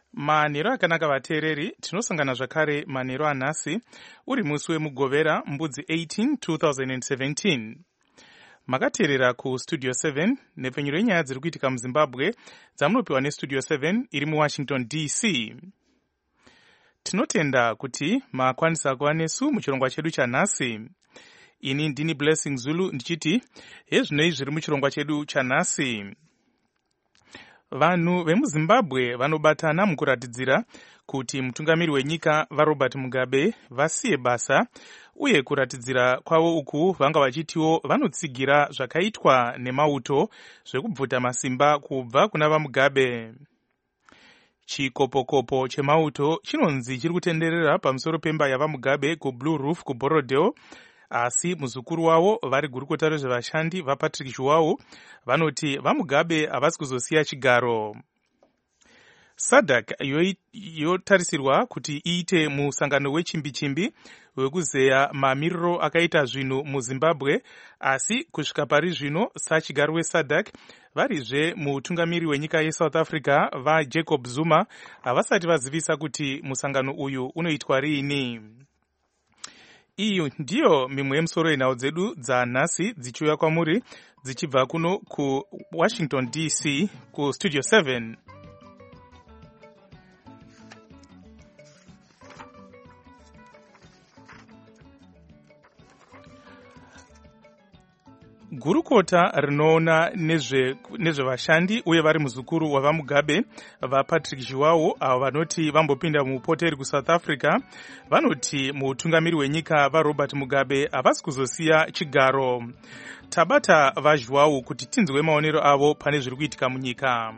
Manhero akanaka vateereri, tinosangana zvakare manhero anhasi uri musi wemugovera mbudzi 18 2017. Makateerera kustudio 7 nepfenyuro yenyaya dziri kuitika muZimbabwe dzamunopiwa nestudio 7 iri muWashington DC. Tinotenda kuti makwanisa kuva nesu muchirongwa chedu chanhasi. Ini ndini Blessing Zulu ndichiti hezvinoi zviri muchirongwa chedu chanhasi. Vanhu vemuZimbabwe vanobatana mukuratidzira kuti mutungamiri wenyika vaRobert Mugabe vasiye basa, uye kuratidzira kwavo uku vanga vachitiwo vanotsigira zvakaitwa nemauto zvekubvuta masimba kubva kuna vaMugabe. Chikopokopo chemauto chinonzi chiri kutenderera pamusoro pemba yavaMugabe kuBlue Roof kuBorodale, asi muzukuru wavo vari gurukota rezvevashandi vaPatrick Zhuwao vanoti vaMugabe havasi kuzosiya chigaro. SADC yotarisirwa kuti iite musangano wechimbi-chimbi wekuzeya mamiriro akaita zvinhu muZimbabwe, asi kusvika pari zvino sachigaro weSADC varizve mutungamiri wenyika yeSouth Africa vaJacob Zuma havasati vazivisa kuti musangano uyu unoitwa riini. Iyo ndiyo mimwe yemusoro yenhau dzedu dzanhasi dzichiuya kwamuri dzichibva kuno kuWashington DC kustudio 7. Gurukota rinoona nezvevashandi uye vari muzukuru wavaMugabe vaPatrick Zhuwao avo vanoti vambopinda muupoteri kuSouth Africa vanoti muutungamiri wenyika vaRobert Mugabe havasi kuzosiya chigaro. Tabata vaZhuwao kuti tinzwe maonero avo pane zviri kuitika munyika.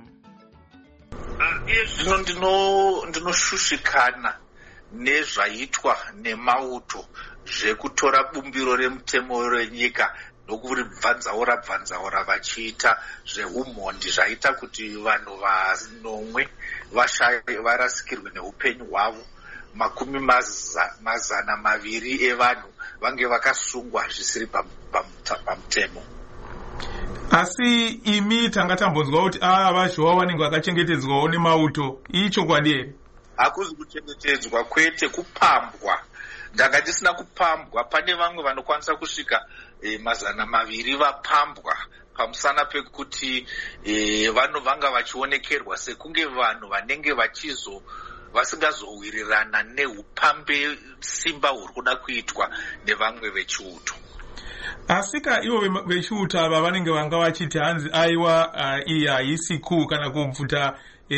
Zvino ndinoshushikana nezvaitwa nemauto zvekutora bumbiro remutemo renyika nokubvanzaura vachiita zveumhondi zvaita kuti vanhu vanomwe varasikirwe neupenyu hwavo, makumi mazana maviri evanhu vange vakasungwa zvisiri pamutemo. Asi imi tanga tambonzwa kuti vaZhuwao vanenge vakachengetedzwawo nemauto, ichokwadi here? Hakuzi kuchengetedzwa, kwete kupambwa. Ndanga ndisina kupambwa. Pane vamwe vanokwanisa kusvika mazana maviri vapambwa pamusana pekuti vanga vachionekerwa sekunge vanhu vanenge vasingazowirirana neupambe simba huri kuda kuitwa nevamwe vechiuto. Asika ivo vechiuto ava vanenge vanga vachiti hanzi aiwa iyi haisi kuu kana kubvuta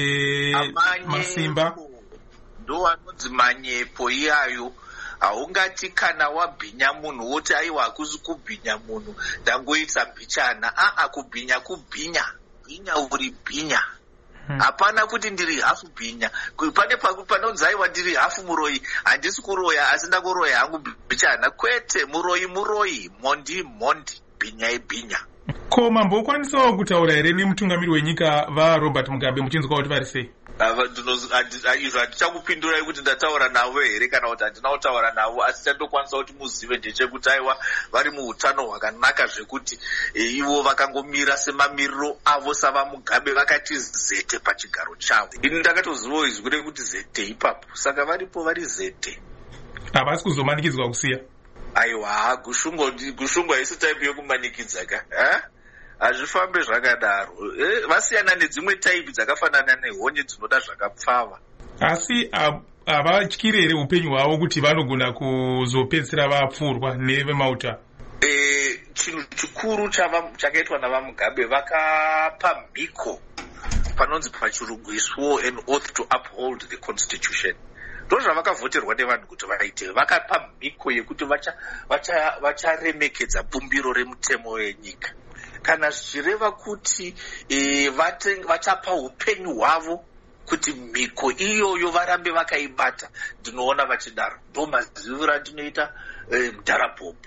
masimba. Ndo vanonzi manyepo iyayo. Haungati kana wabhinya munhu woti aiwa hakuzi kubhinya munhu ndangoita bichana. Kubhinya bhinya uri bhinya. Hapana kuti ndiri hafu bhinya. Pane panonzi aiwa ndiri hafu muroyi, handisi kuroya asi ndakuroya hangu bichana. Kwete, muroyi, mondi, bhinya. Ko mambokwanisawo kutaura here nemutungamiri wenyika vaRobert Mugabe muchinzwa kuti vari sei? Izvo handichakupindurai kuti ndataura navo here kana kuti handina kutaura navo, asi chandokwanisa kuti muzive ndechekuti aiwa vari muutano hwakanaka zvekuti ivo vakangomira semamiriro avo savaMugabe vakati zete pachigaro chavo. Ini ndakatozivawo izwi rekuti zete ipapo, saka varipo vari zete. Havasi kuzomanikidzwa kusiya? Aiwa, gushungwa isi taipi yokumanikidza ka. Hazvifambe zvakadaro. Vasiyana nedzimwe taipi dzakafanana nehonye dzinoda zvakapfava. Asi havatyiri here upenyu hwavo kuti vanogona kuzopedzisira vapfurwa nevemauta? Chinhu chikuru chakaitwa navaMugabe, vakapa mhiko panonzi pachirungu an oath to uphold the constitution. Ndo zvavakavhoterwa nevanhu kuti vaite. Vakapa mhiko yekuti vacharemekedza bumbiro remutemo wenyika. Kana zvichireva kuti vachapa upenyu hwavo kuti mhiko iyoyo varambe vakaibata, ndinoona vachidaro. Ndo maziviro andinoita mudharapopu.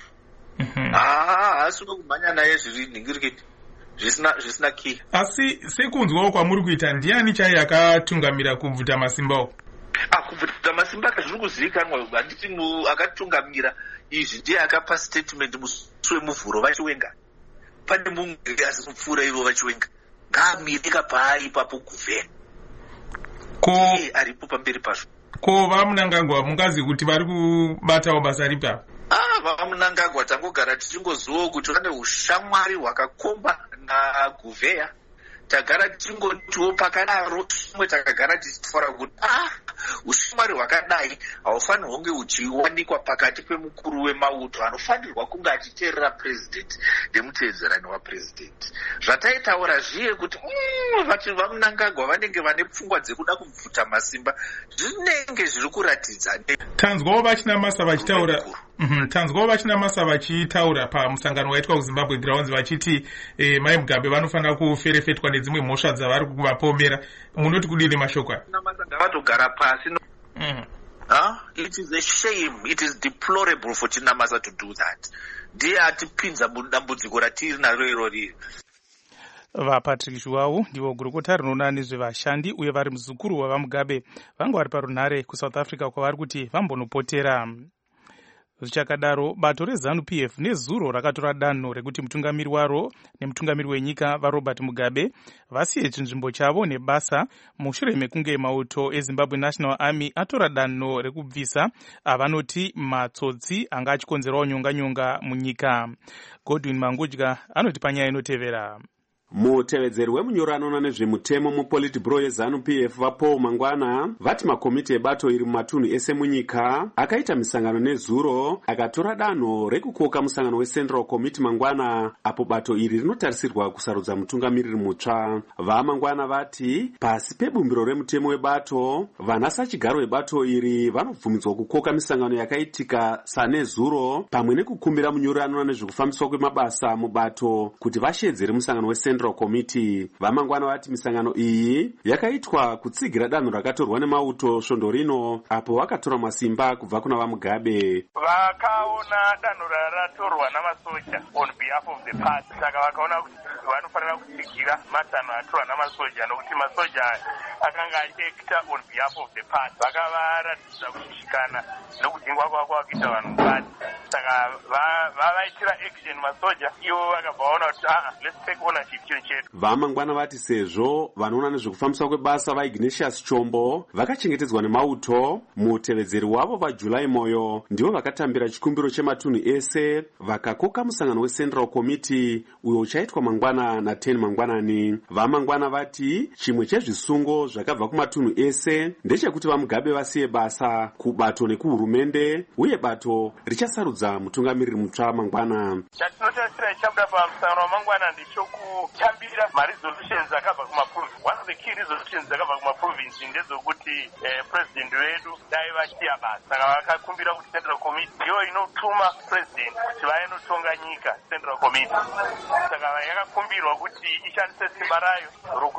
Hasi unokumhanya naye zvirinhingirikiti zvisina key. Asi sekunzwawo kwamuri kuita, ndiani chaiye akatungamira kubvuta masimbawo? Kubvuta masimba kazviri kuzivikanwa, handiti akatungamira izvi ndiye akapa statement musi wemuvhuro vachiwenga. Pane mumwe asinopfuura ivo vachiwenga. Ngamirika paari ipapo kuvhera. ndiye aripo pamberi pazvo. Ko vamunangagwa mungazi kuti vari kubatawo basa ripa? Vamunangagwa tangogara tichingozivawo kuti vane ushamwari hwakakomba naGuveya. Tagara tichingotiwo pakadaro tumwe takagara tichitaura kuti ushamwari hwakadai haufanirwi kunge uchiwanikwa pakati pemukuru wemauto anofanirwa kunge achiteerera president nemutevedzerani wapresident. Zvataitaura zviye kuti vati vamunangagwa vanenge vane pfungwa dzekuda kubvuta masimba zvinenge zviri kuratidza. Tanzwawo vachinamasa vachitaura tanzwawo vachinamasa vachitaura pamusangano waitwa kuZimbabwe Grounds vachiti Mai Mugabe vanofanira kuferefetwa nedzimwe mhosva dzavari kuvapomera. Munoti kudini mashoko aya? Vatogara pasi. It is a shame, it is deplorable for Chinamasa to do that. Ndiye atipinza mudambudziko ratiri naro irori. VaPatrick Zhuwao ndivo gurukota rinoona nezvevashandi uye vari muzukuru wavaMugabe vanga vari parunhare kuSouth Africa kwavari kuti vambonopotera. Zvichakadaro, bato reZANU-PF nezuro rakatora danho rekuti mutungamiri waro nemutungamiri wenyika vaRobert Mugabe vasiye chinzvimbo chavo nebasa mushure mekunge mauto eZimbabwe National Army atora danho rekubvisa avanoti matsotsi anga achikonzerawo nyonga munyika. Godwin Mangudya anoti panyaya inotevera. Mutevedzeri wemunyorano nezvemutemo muPolitburo yeZANU-PF vaPaul Mangwana vati makomiti ebato iri mumatunhu ese munyika akaita misangano nezuro akatora danho rekukoka musangano weCentral Committee Mangwana apo bato iri rinotarisirwa kusarudza mutungamiriri mutsva. VaMangwana vati pasi pebumbiro remutemo webato vanasachigaro webato iri vanobvumidzwa kukoka misangano yakaitika sanezuro pamwe nekukumbira munyorano nezvekufambiswa kwemabasa mubato kuti vashedzere musangano weCentral Committee. VaMangwana vati misangano iyi yakaitwa kutsigira danho rakatorwa nemauto svondo rino apo vakatora masimba kubva kuna vaMugabe. Vakaona danho raratorwa namasoja on behalf of the party, saka vakaona kuti vanofanira kutsigira matanho atorwa namasoja nokuti masoja akanga achiekta on behalf of the party. Vakavaratidza kushishikana nokudhingwa kwavo kuita vanhu mukati, saka vavaitira action masoja ivo vakabva vaona kuti let's take ownership. VaMangwana vati sezvo vanoona nezvekufambiswa kwebasa vaIgnatius Chombo vakachengetedzwa nemauto, mutevedzeri wavo vaJulai Moyo ndivo vakatambira chikumbiro chematunhu ese vakakoka musangano weCentral Committee uyo uchaitwa mangwana na10 mangwanani. VaMangwana vati chimwe chezvisungo zvakabva kumatunhu ese ndechekuti vaMugabe vasiye basa kubato nekuhurumende uye bato richasarudza mutungamiriri mutsva mangwana. Chatinotarisira chabuda pamusangano wamangwana ndechokutambira maresolutions akabva kumaprovinsi. One of the key resolutions akabva kumaprovinsi ndedzokuti president wedu dai vasiya basa, saka vakakumbira kuti Central Committee ndiyo inotuma president kuti vainotonga nyika. Central Committee saka yakakumbirwa kuti ishandise simba rayo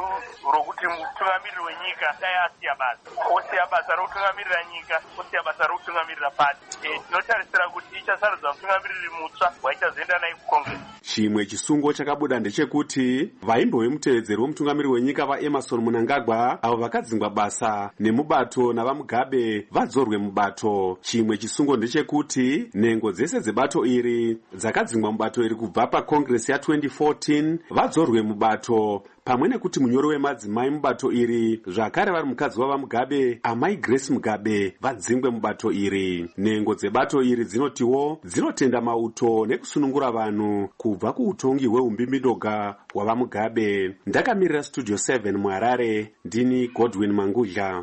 rokuti mutungamiriri wenyika dai asiya basa, osiya basa rokutungamirira nyika, osiya basa rokutungamirira pati. Tinotarisira kuti ichasarudza mutungamiriri mutsva waichazoenda naye kuCongress. Chimwe chisungo chakabuda ndechekuti vaimbo vemutevedzeri wemutungamiriri wenyika vaEmerson Mnangagwa avo vakadzingwa basa nemubato navaMugabe vadzorwe mubato. Chimwe chisungo ndechekuti nhengo dzese dzebato iri dzakadzingwa mubato iri kubva paCongress ya2014 vadzorwe mubato, pamwe nekuti munyori wemadzimai mubato iri zvakare vari mukadzi wavaMugabe Amai Grace Mugabe vadzingwe mubato iri. Nhengo dzebato iri dzinotiwo dzinotenda mauto nekusunungura vanhu kubva kuutongi hweumbimbidoga hwavaMugabe. Ndakamirira Studio 7 muHarare, ndini Godwin Mangudya.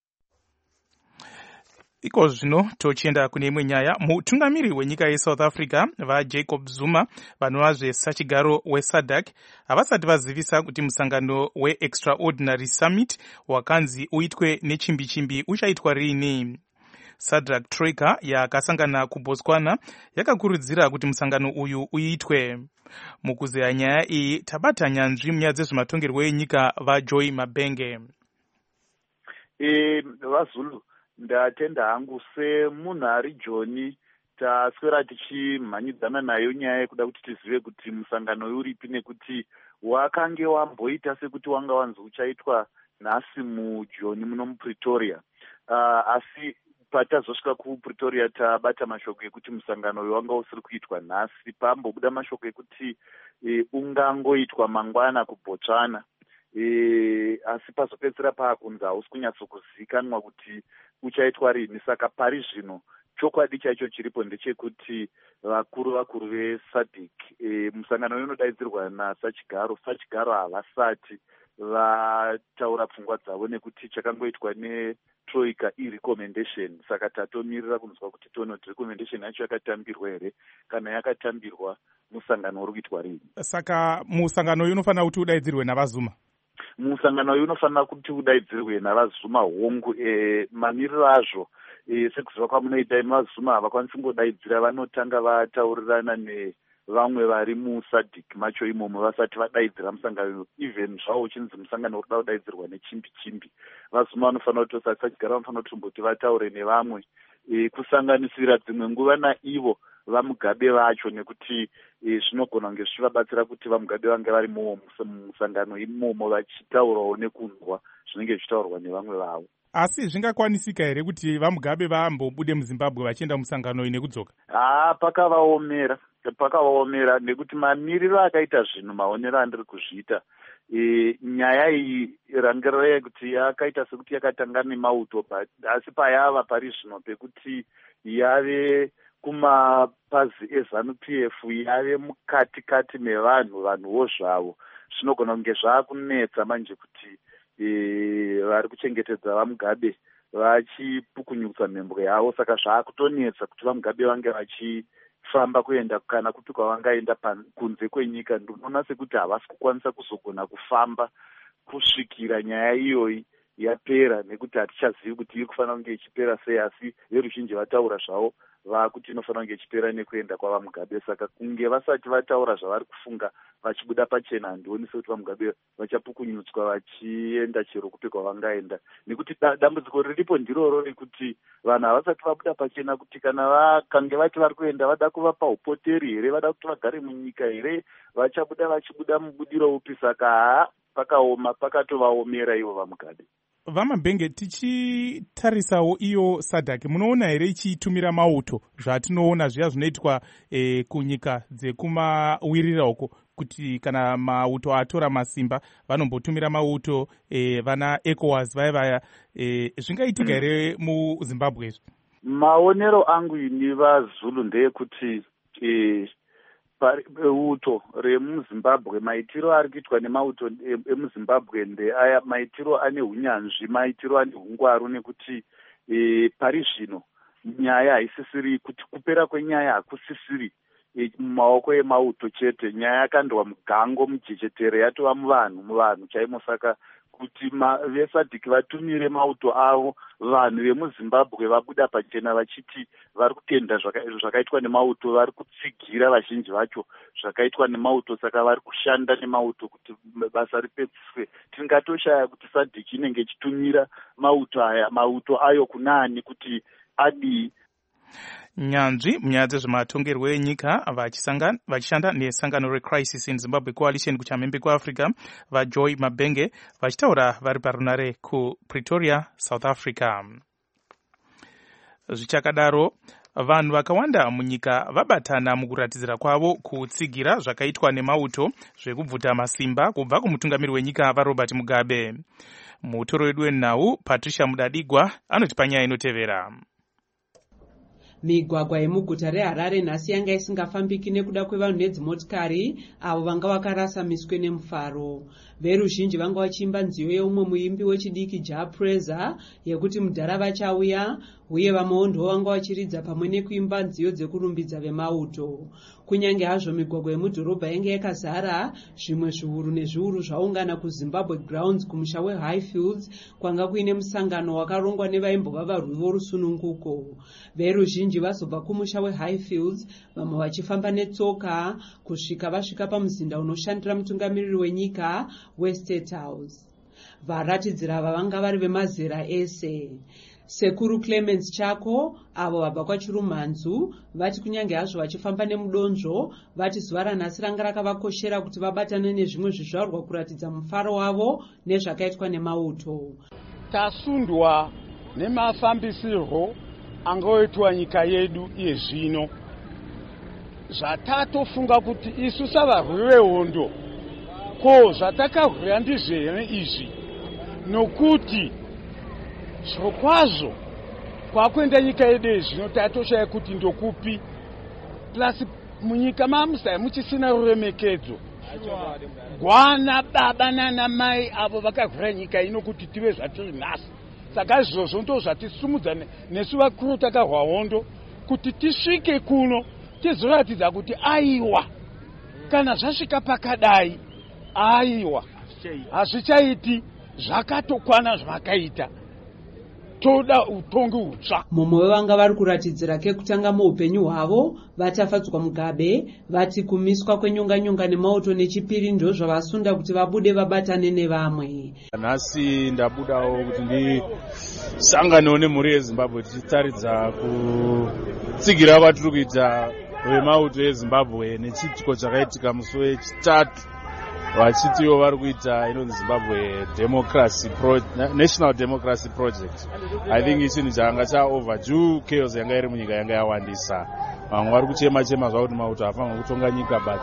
Iko zvino tochienda kune imwe nyaya. Mutungamiriri wenyika yeSouth Africa vaJacob Zuma vanova zvesachigaro weSADC havasati vazivisa kuti musangano weExtraordinary Summit wakanzi uitwe nechimbi-chimbi uchaitwa rini. SADC Troika yakasangana kuBotswana yakakurudzira kuti musangano uyu uitwe. Mukuzeya nyaya iyi tabata nyanzvi munyaya dzezvematongerwo enyika vaJoy Mabenge. VaZulu ndatenda hangu semunhu ari Joni taswera tichimhanyidzana nayo nyaya yekuda kuti tizive kuti musangano uyu uripi nekuti wakange wamboita sekuti wanga wanzi uchaitwa nhasi muJoni muno muPretoria, asi patazosvika kuPretoria tabata mashoko ekuti musangano uyu wanga usiri kuitwa nhasi, pambobuda mashoko ekuti ungangoitwa mangwana kuBotswana. asi pazopedzisira paakunzi hausi kunyatsokuzivikanwa kuti uchaitwa rini. Saka pari zvino chokwadi chaicho chiripo ndechekuti vakuru vesadc musangano uyu unodaidzirwa nasachigaro havasati vataura pfungwa dzavo nekuti chakangoitwa netroika irecommendation. Saka tatomirira kunzwa kuti tonoti recommendation yacho yakatambirwa here kana yakatambirwa musangano uri kuitwa rini. Saka musangano uyu unofanira kuti udaidzirwe navazuma. Musangano uyu unofanira kuti udaidzirwe navazuma hongu. Mamiriro azvo sekuziva kwamunoita vazuma havakwanisi kungodaidzira, vanotanga vataurirana nevamwe vari musadc macho imomo vasati vadaidzira musangano. Even zvavo uchinzi musangano uri kuda kudaidzirwa nechimbi vazuma vanofanira kuti sachigara vanofanira kuti vataure nevamwe kusanganisira dzimwe nguva naivo vamugabe vacho, nekuti zvinogona kunge zvichivabatsira kuti vamugabe vange vari musangano imomo vachitaurawo nekunzwa zvinenge zvichitaurwa nevamwe vavo. Asi zvingakwanisika here kuti vamugabe vaambobude muZimbabwe vachienda musangano uyu nekudzoka? Pakavaomera nekuti mamiriro akaita zvinhu, maonero andiri kuzviita, nyaya iyi rangarira kuti yakaita sekuti yakatanga nemauto, asi payava pari zvino pekuti yave kumapazi eZANU-PF, yave mukati mevanhuwo zvavo, zvinogona kunge zvaakunetsa manje kuti vari kuchengetedza vamugabe vachipukunyutsa mhembwe yavo. Saka zvaakutonetsa kuti vamugabe vange vachifamba kuenda kana kupi kwavangaenda kunze kwenyika. Ndinoona sekuti havasi kukwanisa kuzogona kufamba kusvikira nyaya iyoyi yapera, nekuti hatichazivi kuti iri kufanira kunge ichipera sei, asi veruzhinji vataura zvavo vakuti inofanira kunge ichipera nekuenda kwavamugabe. Saka kunge vasati vataura zvavari kufunga vachibuda pachena, handioni sekuti vamugabe vachapukunyutswa vachienda chero kupi kwavangaenda, nekuti dambudziko riripo ndiroro rekuti vanhu havasati vabuda pachena kuti kana vakange vati vari kuenda vada kuvapa upoteri here, vada kuti vagare munyika here, vachibuda mubudiro upi. Saka pakaoma, pakatovaomera ivo vamugabe. Vamabhenge, tichitarisawo iyo SADC, munoona here ichitumira mauto zvatinoona zviya zvinoitwa kunyika dzekumawirira uko, kuti kana mauto atora masimba vanombotumira mauto vana ECOWAS vaya zvingaitika here muZimbabwe izvi? Maonero angu ini vaZulu ndeyekuti uto remuZimbabwe, maitiro ari kuitwa nemauto emuZimbabwe ndeaya maitiro ane hunyanzvi, maitiro ane hungwaru, nekuti pari zvino nyaya haisisiri kuti kupera kwenyaya hakusisiri mumaoko emauto chete. Nyaya yakandwa mugango, mujechetere, yatova muvanhu chaimo. Saka kuti veSADC vatumire mauto avo, vanhu vemuZimbabwe vabuda pachena vachiti vari kutenda zvakaitwa nemauto, vari kutsigira vazhinji vacho zvakaitwa nemauto. Saka vari kushanda nemauto kuti basa ripedziswe. Tingatoshaya kuti SADC inenge ichitumira mauto ayo kunaani kuti adii. Nyanzvi munyaya dzezvematongerwo enyika vachishanda nesangano reCrisis in Zimbabwe Coalition kuchamhembe kuAfrica, vaJoy Mabhenge vachitaura vari parunare kuPretoria, South Africa. Zvichakadaro, vanhu vakawanda munyika vabatana mukuratidzira kwavo kutsigira zvakaitwa nemauto zvekubvuta masimba kubva kumutungamiri wenyika vaRobert Mugabe. Mutoro wedu wenhau Patricia Mudadigwa anotipa nyaya inotevera. Migwagwa yemuguta reHarare nhasi yanga isingafambiki nekuda kwevanhu nedzimotikari avo vanga vakarasa miswe nemufaro. Veruzhinji vanga vachiimba nziyo yeumwe muimbi wechidiki Japreza yekuti mudhara vachauya, uye vamwewo ndivo vanga vachiridza pamwe nekuimba nziyo dzekurumbidza vemauto. Kunyange hazvo migwagwa yemudhorobha yanga yakazara, zvimwe zviuru nezviuru zvaungana kuZimbabwe Grounds kumusha weHighfields kwanga kuine musangano wakarongwa nevaimbova varwi vorusununguko. Veruzhinji vazobva kumusha weHighfields, vamwe vachifamba netsoka kusvika vasvika pamuzinda unoshandira mutungamiriri wenyika weState House. Varatidzira ava vanga vari vemazera ese. Sekuru Clemens Chako avo vabva kwaChirumhanzu vati kunyange hazvo vachifamba nemudonzvo, vati zuva ranhasi ranga rakavakoshera kuti vabatane nezvimwe zvizvarwa kuratidza mufaro wavo nezvakaitwa nemauto. Tasundwa nemafambisirwo angoitwa nyika yedu yezvino. Zvatatofunga kuti isu savarwi vehondo ko zvatakahwira ndizvene izvi nokuti zvirokwazvo kwakuenda nyika yedu zvino tatoshaya kuti ndokupi plus munyika mamusai muchisina ruremekedzo gwana baba nana mai avo vakahwira nyika ino kuti tive zvatiri nhasi. Saka izvozvo ndo zvatisumudza nesu vakuru takahwa hondo kuti tisvike kuno tizoratidza kuti aiwa kana zvasvika pakadai aiwa hazvichaiti zvakatokwana zvakaita toda utongi utsva. Mumwe wevanga vari kuratidzira kekutanga muupenyu hwavo vatafadzwa Mugabe vati kumiswa kwenyonganyonga nemauto nechipiri ndo zvavasunda kuti vabude vabatane nevamwe. Nhasi ndabudawo kuti ndisanganewo nemhuri yeZimbabwe tichitaridza kutsigira kwatiri kuita vemauto eZimbabwe nechiitiko chakaitika musi wechitatu vachitiwo vari kuita inonzi Zimbabwe National Democracy Project. I think chinhu changa cha-overdue. Chaos yanga iri munyika yanga yawandisa. Vamwe vari kuchema zvavo kuti mauto hafanira kutonga nyika, but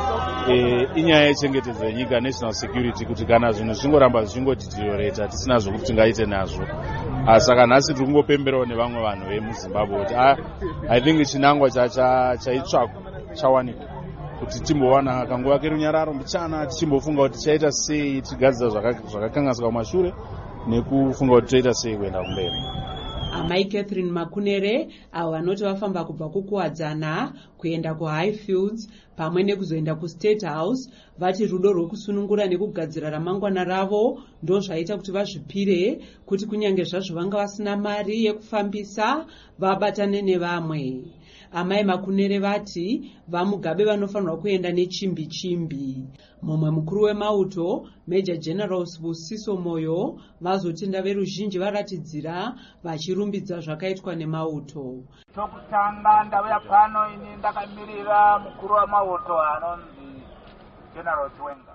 inyaya yechengetedzo yenyika, national security, kuti kana zvinhu zvingoramba zvichingodeteriorata tisina zvokuti tingaite nazvo. Saka nhasi tiri kungopemberawo nevamwe vanhu vemuZimbabwe kuti I think chinangwa chaitsvakwa chawanikwa kuti timbowana kanguva kerunyararo mbichana tichimbofunga kuti tichaita sei tigadzira zvakakanganisika kumashure nekufunga kuti toita sei kuenda kumberi. Amai Catherine Makunere avo vanoti vafamba kubva kukuwadzana kuenda kuHighfields pamwe nekuzoenda kuState House vati rudo rwekusunungura nekugadzira ramangwana ravo ndo zvaita kuti vazvipire kuti kunyange zvazvo vanga vasina mari yekufambisa vabatane nevamwe. Amai Makunere vati vaMugabe vanofanirwa kuenda nechimbi. Mumwe mukuru wemauto Major General Sibusiso Moyo vazotenda veruzhinji varatidzira vachirumbidza zvakaitwa nemauto. Chokutanga ndauya pano ini ndakamirira mukuru wemauto anonzi General Chwenga.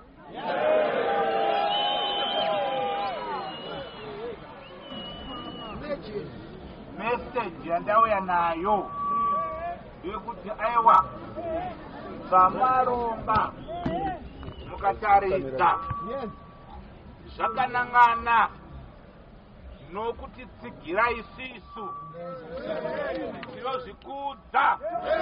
Message yandauya nayo yekuti aiwa zvamaronga mukataridza zvakanangana nokutitsigira isisu tinozvikudza.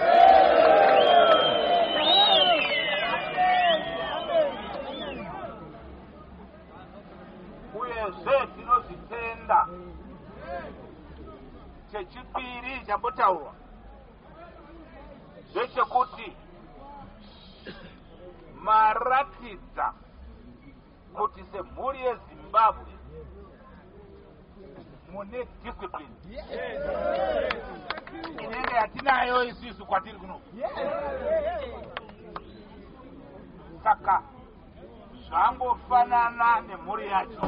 Uyezve tinozvitenda. Chechipiri chambotaurwa zvechekuti maratidza kuti semhuri yeZimbabwe mune discipline inenge yatinayo isusu kwatiri kuno. Saka zvangofanana nemhuri yacho.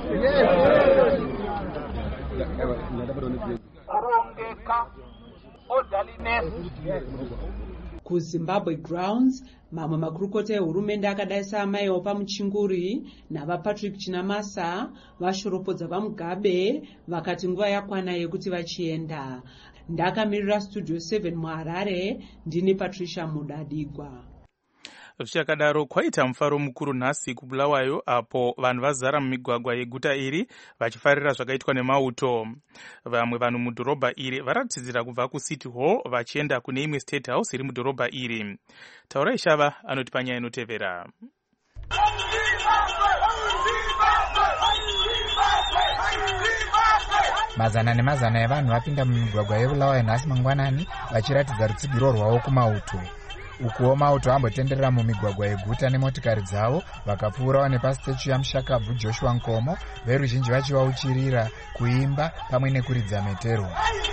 Kurongeka, orderliness. KuZimbabwe Grounds mamwe makurukota ehurumende akadai saamaiwo pamuchinguri navaPatrick Chinamasa vashoropodza vaMugabe vakati nguva yakwana yekuti vachienda. Ndakamirira Studio 7 muHarare ndini Patricia Mudadigwa. Zvichakadaro kwaita mufaro mukuru nhasi kuBulawayo apo vanhu vazara mumigwagwa yeguta iri vachifarira zvakaitwa nemauto. Vamwe vanhu mudhorobha iri varatidzira kubva kuCity Hall vachienda kune imwe State House iri mudhorobha iri. Taurai Shava anoti panyaya inotevera. Mazana nemazana evanhu vapinda mumigwagwa yeBulawayo nhasi mangwanani vachiratidza rutsigiro rwavo kumauto. Ukuwo mauto ambotenderera mumigwagwa yeguta nemotikari dzavo vakapfuurawo nepasitechu yamushakabvu Joshua Nkomo, veruzhinji vachivauchirira, kuimba pamwe nekuridza metero.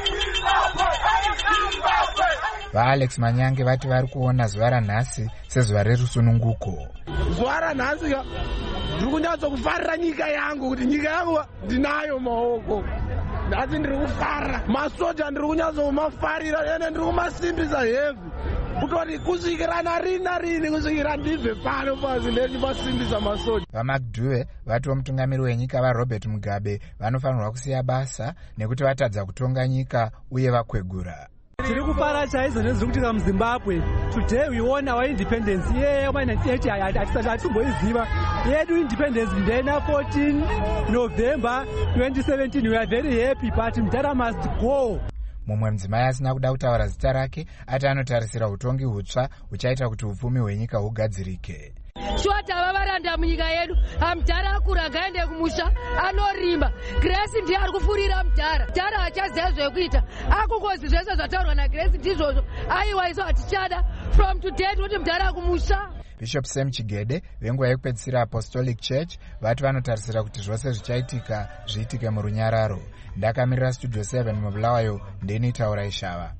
VaAlex Manyange vati vari kuona zuva ranhasi sezuva rerusununguko. Zuva ranhasi ndiri kunyatsokufarira nyika yangu, kuti nyika yangu ndinayo maoko. Nhasi ndiri kufara, masoja ndiri kunyatsokumafarira ene ndiri kumasimbisa hevi. Kutori kusvikira narini kusvikira ndibve pano pasi ndechipasimbisa masoja. VaMcDuwe vatiwo mutungamiri wenyika vaRobert Mugabe vanofanirwa kusiya basa nekuti vatadza kutonga nyika uye vakwegura. tiri kufara chaizvo nezviri kuitika muzimbabwe. Today we won our independence yeyo ma1980 hatisati hatimboiziva yedu independence ndena 14 November 2017. We are very happy but Mutara must go. Mumwe mudzimai asina kuda kutaura zita rake ati anotarisira utongi hutsva huchaita kuti upfumi hwenyika hugadzirike. Shota vavaranda munyika yedu. Mutara akura ngaende kumusha anorima. Grace ndiye ari kufurira Mutara. Mutara hachaziva zvekuita. Akungozi zvese zvataurwa naGrace ndizvozvo. Aiwa isu hatichada. From today tinoti Mutara akumusha. Bishop Sam Chigede venguva yekupedzisira Apostolic Church vati vanotarisira kuti zvose zvichaitika zviitike murunyararo. Ndakamirira Studio 7 mubulawayo ndeni Taura Ishava.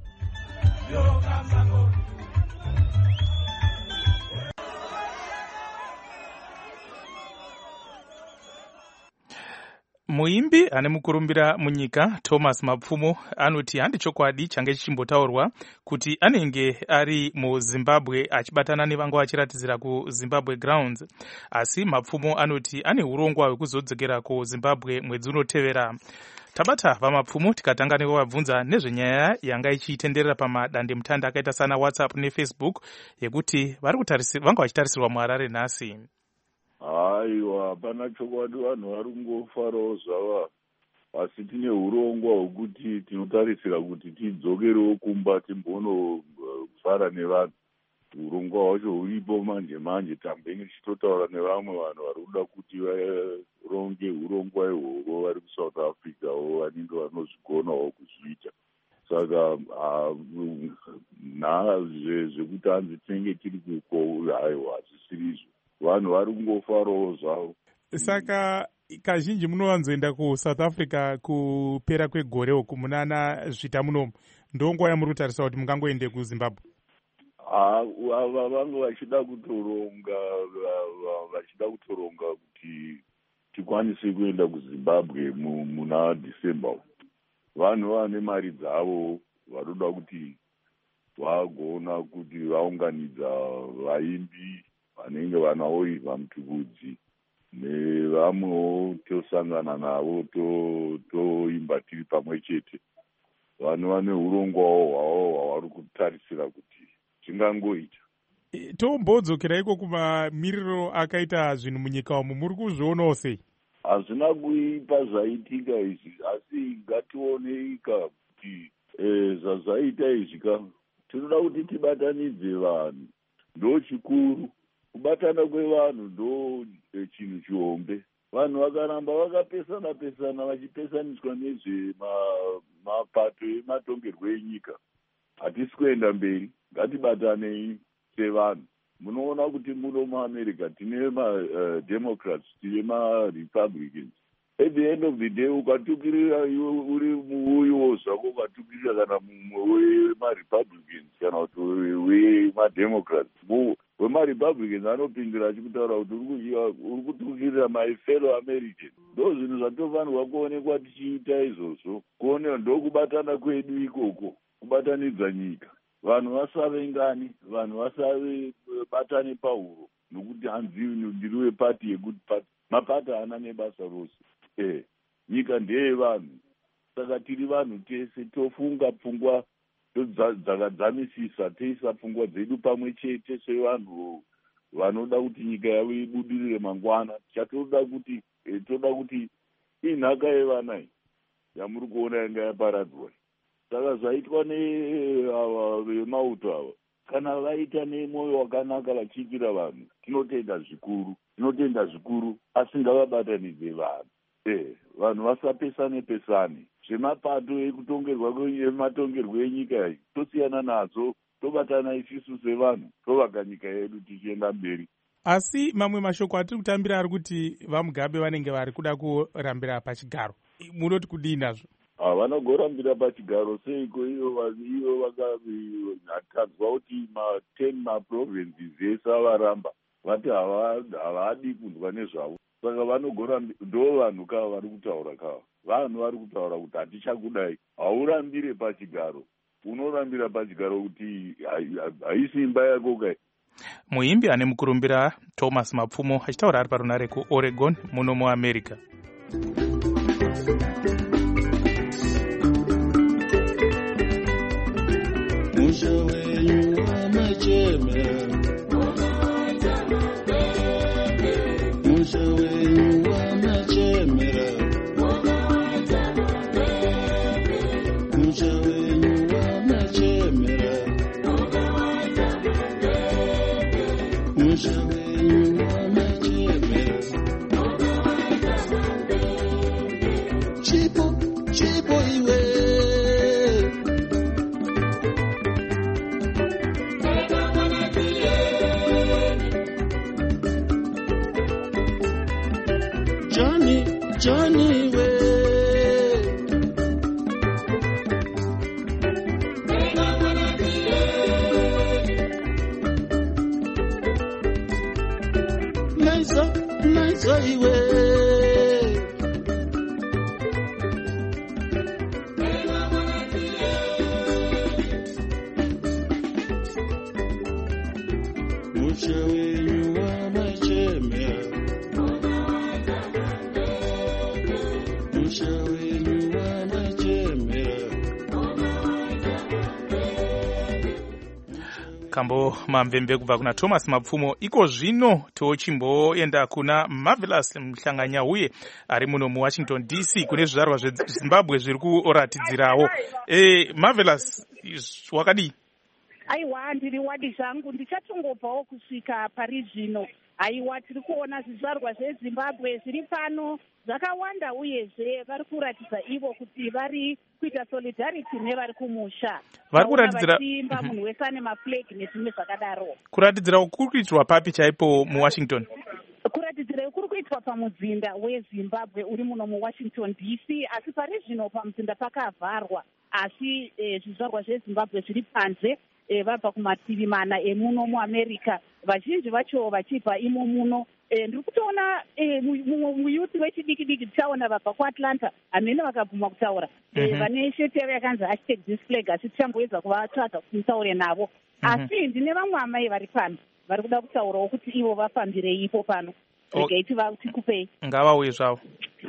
Muimbi ane mukurumbira munyika Thomas Mapfumo anoti handi chokwadi change chichimbotaurwa kuti anenge ari muZimbabwe achibatana nevanga vachiratidzira kuZimbabwe Grounds, asi Mapfumo anoti ane urongwa hwekuzodzokera kuZimbabwe mwedzi unotevera. Tabata vaMapfumo tikatanga nekuvabvunza nezvenyaya yanga ichitenderera pamadandemutande akaita sana WhatsApp neFacebook yekuti vanga vachitarisirwa muHarare nhasi. Aiwa, hapana chokwadi, vanhu vari kungofarawo zvava, asi tine urongwa hwekuti tinotarisira kuti tidzokerewo kumba timbonofara nevanhu. Urongwa hwacho huripo manje tambenge tichitotaura nevamwe vanhu vari kuda kuti varonge urongwa ihwohwo vari kuSouth Africawo vanenge vanozvigonawo kuzviita. Saka zvekuti hanzi tinenge tiri kuko haiwa hazvisirizvo. Vanhu vari kungofarawo zvavo. Saka kazhinji munowanzoenda kuSouth Africa kupera kwegore uku munana zvita munomu. Ndonguva yamuri kutarisa kuti mungangoende kuZimbabwe? Ava vange vachida kutoronga kuti tikwanise kuenda kuZimbabwe muna December. Vanhu vane mari dzavo varoda kuti vagona kuti vaunganidza vaimbi vanenge vanaoivha mutukudzi nevamwewo tosangana navo toimba tiri pamwe chete. Vanhu vane urongwawo hwavo hwavari kutarisira kuti chingangoita. Tombodzokerai kumamiriro akaita zvinhu munyika umu, muri kuzvionawo sei? Hazvina kuipa zvaitika izvi, asi ngationeika kuti zvazvaita izvi tinoda kuti tibatanidze vanhu, ndo chikuru. Kubatana kwevanhu ndo chinhu chihombe. Vanhu vakaramba vakapesana vachipesaniswa nezvemapato ematongerwo enyika, hatisi kuenda mberi. Ngatibatanei sevanhu. Munoona kuti muno muAmerica tine maDemocrats, tine maRepublicans. At the end of the day, ukatukirira iwe uri muuyiwo zvako, ukatukirira kana mumwe wemaRepublicans kana kuti wemaDemocrats, wemaRepublicans anopindira achikutaura kuti uri kutukirira my fellow Americans. Ndo zvinhu zvatofanirwa kuonekwa tichiita izvozvo, kuoneka ndokubatana kwedu ikoko, kubatanidza nyika. Vanhu vasavengani, vanhu vasabatane pahuro, nokuti hanzi ndiri wepati yekuti pati. Mapati haana nebasa rose. Nyika ndeye vanhu. Saka tiri vanhu tese tofunga pfungwa dzakadzamisisa, toisa pfungwa dzedu pamwe chete sevanhu vanoda kuti nyika yavo ibudirire mangwana. Chatoda kuti inhaka yevana yamuri kuona yanga yaparadzwa. Saka zvaitwa vemauto ava, kana vaita nemwoyo wakanaka vachiitira vanhu, tinotenda zvikuru, asi ngavabatanidze vanhu. Vanhu vasapesane. Zvemapato ematongerwo enyika iyi tosiyana nadzo, tobatana isusu sevanhu, tovaka nyika yedu tichienda mberi. Asi mamwe mashoko atiri kutambira ari kuti vaMugabe vanenge vari kuda kurambira pachigaro. Munoti kudii nazvo? Vanogorambira pachigaro seiko? Iyo vakatadzwa kuti 10 maprovinces ese avaramba, vati havadi kunzwa nezvavo. Saka ndo vanhu kava vari kutaura kava. Vanhu vari kutaura kuti hatichakudai. Haurambire pachigaro, unorambira pachigaro kuti haisi imba yako kai. Muimbi ane mukurumbira Thomas Mapfumo achitaura ari parunare kuOregon muno muAmerica. musha wenyu wamachemera, musha wenyu wamachemera, musha wenyu wamachemera, musha wenyu wamachemera. Chipo, chipo iwe. Johnny we. Nice iwe. Musha wenyu wamachemera, musha wenyu wamachemera. Kambo mamvembe kubva kuna Thomas Mapfumo. Iko zvino tochimboenda kuna Marvelous Mhlanganya uye ari muno muWashington DC kune zvizvarwa zveZimbabwe zviri kuratidzirawo. Marvelous, wakadii? Aiwa, ndiri wadi zvangu, ndichatongobvawo kusvika pari zvino. Aiwa, tiri kuona zvizvarwa zveZimbabwe zviri pano zvakawanda, uyezve vari kuratidza ivo kuti vari kuita solidarity nevari kumusha. Vari kuratidzira vachiimba munhu wese ane maflag nezvimwe zvakadaro. Kuratidzira kuri kuitirwa papi chaipo muWashington? Kuratidzira kuri kuitwa pamuzinda weZimbabwe uri muno muWashington DC, asi pari zvino pamuzinda pakavharwa, asi zvizvarwa zveZimbabwe zviri panze. Vabva kumativi mana emuno muAmerica, vazhinji vacho vachibva imo muno. Ndiri kutoona muyuti wechidiki diki tichaona vabva kuAtlanta hamene vakabvuma kutaura. Vane sheti yavo yakanzi #disflag, asi tichamboedza kuvatsvaga kuti mutaure navo. Asi ndine vamwe amai vari pano vari kuda kutaurawo kuti ivo vafambirei ipo pano. Regai tikupei. Ngavauye zvavo.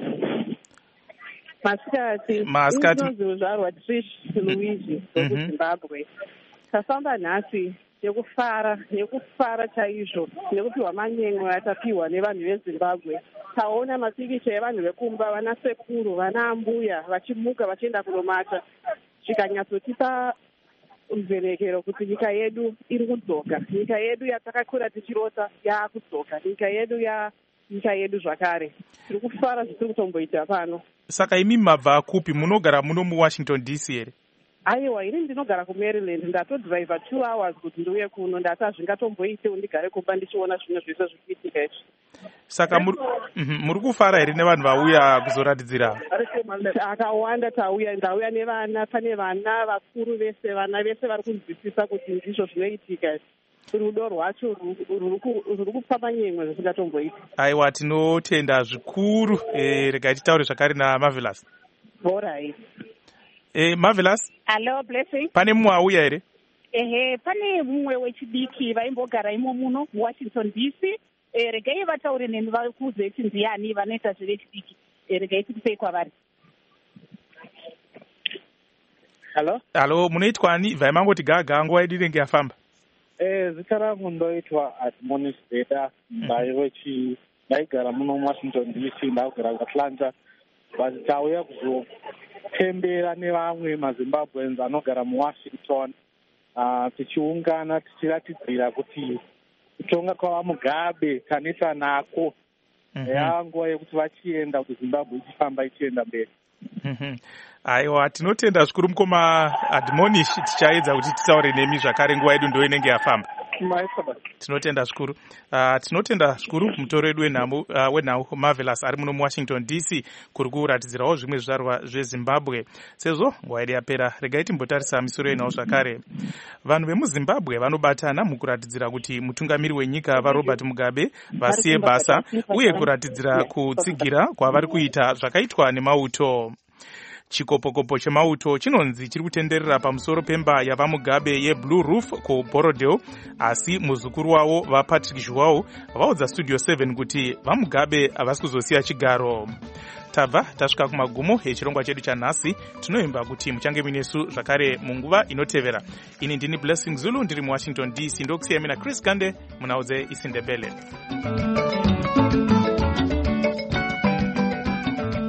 Masikati. Inozvizvarwa Trish Luigi wekuZimbabwe. Tafamba nhasi nekufara chaizvo nekupiwa manyengo atapiwa nevanhu veZimbabwe. Taona mapikicha evanhu vekumba, vana sekuru, vana ambuya vachimuka vachienda kunomata, zvikanyatsotipa mvhenekero kuti nyika yedu iri kudzoka. Nyika yedu yatakakura tichirota yaakudzoka. Nyika yedu zvakare. Tiri kufara zvisiri kutomboita pano. Saka imi mabva kupi? Munogara muno muWashington DC here? Aiwa, ini ndinogara kuMaryland. Ndatodhiraivha 2 hours kuti ndiuye kuno. Ndati hazvingatomboitewo ndigare kumba ndichiona zvimwe zvese zvikuitika izvi. Saka muri kufara here nevanhu vauya kuzoratidzira? Akawanda ndauya nevana, pane vana vakuru vese, vana vese vari kunzwisisa kuti ndizvo zvinoitika. Rudo rwacho ruri kupa manyemwe zvisingatomboita. Aiwa, tinotenda zvikuru. Regai titaure zvakare naMarvelous. Alright. Marvelous. Hello, Blessing. Pane mumwe auya here? Pane mumwe wechidiki vaimbogara imo muno muWashington DC. Regai vataure neni vakuudze kuti ndiani vanoita zvevechidiki. Regai tikupei kwavari. Halo, munoitwani? Vaimangoti gaga nguva yedu inenge yafamba. Zita rangu ndoitwa Admonish Beda. Ndaigara muno muWashington DC, ndakugara kuAtlanta. But tauya kuzotembera nevamwe maZimbabweans anogara muWashington, tichiungana tichiratidzira kuti kutonga kwavaMugabe kanisa nako yava nguva yekuti vachienda kuti Zimbabwe ichifamba ichienda mberi. Aiwa, tinotenda zvikuru mukoma Admonish. Tichaedza kuti titaure nemi zvakare nguva yedu ndo inenge yafamba. Tinotenda zvikuru. Tinotenda zvikuru mutoro wedu wenhau Marvelous ari muno muWashington DC kuri kuratidzirawo zvimwe zvizvarwa zveZimbabwe. Sezvo nguva yedu yapera, regai timbotarisa misoro yenhau zvakare. Vanhu vemuZimbabwe vanobatana mukuratidzira kuti mutungamiri wenyika vaRobert Mugabe vasiye basa uye kuratidzira kutsigira kwavari kuita zvakaitwa nemauto. Chikopokopo chemauto chinonzi chiri kutenderera pamusoro pemba yavaMugabe yeBlue Roof kuBorodale, asi muzukuru wavo vaPatrick Zhuwao vaudza Studio 7 kuti vaMugabe havasi kuzosiya chigaro. tabva tasvika kumagumo echirongwa chedu chanhasi. Tinoimba kuti muchange minesu zvakare munguva inotevera. Ini ndini Blessing Zulu ndiri muWashington DC, ndokusiyamina Chris Gande munhau dzeIsindebele.